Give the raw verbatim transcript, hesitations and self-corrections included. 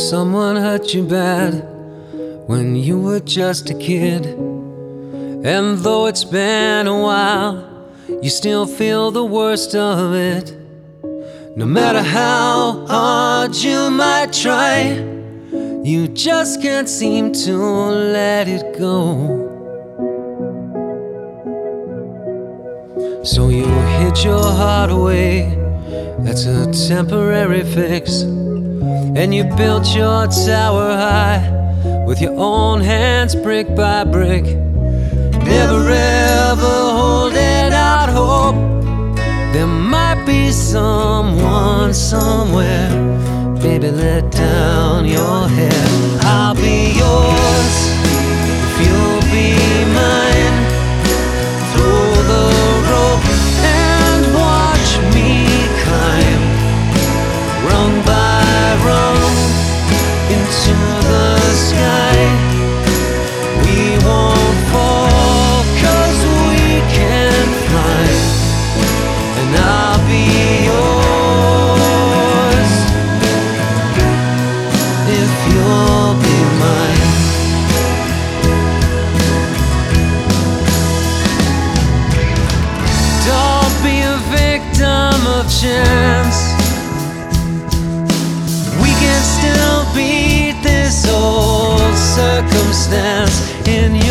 someone hurt you bad when you were just a kid, and though it's been a while, you still feel the worst of it. No matter how hard you might try, you just can't seem to let it go. So you hid your heart away, that's a temporary fix, and you built your tower high with your own hands, brick by brick. Never ever holding out hope there might be someone somewhere. Baby, let down your head. I'll be yours if you'll be mine. Throw the rope and watch me climb, rung by rung, into the sky. We won't fall, 'cause we can fly, and I'll be yours if you'll be mine. Don't be a victim of chance. We can still beat this old circumstance in